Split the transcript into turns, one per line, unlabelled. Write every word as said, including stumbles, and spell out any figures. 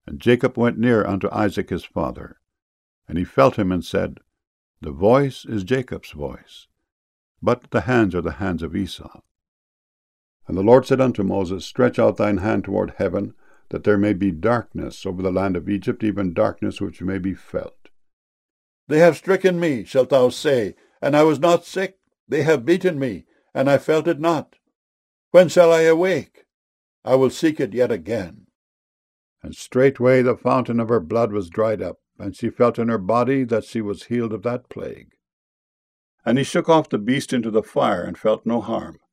And Jacob went near unto Isaac his father, and he felt him, and said, The voice is Jacob's voice, but the hands are the hands of Esau. And the Lord said unto Moses, Stretch out thine hand toward heaven, that there may be darkness over the land of Egypt, even darkness which may be felt.
They have stricken me, shalt thou say, and I was not sick. They have beaten me, and I felt it not. When shall I awake? I will seek it yet again.
And straightway the fountain of her blood was dried up, and she felt in her body that she was healed of that plague. And he shook off the beast into the fire, and felt no harm.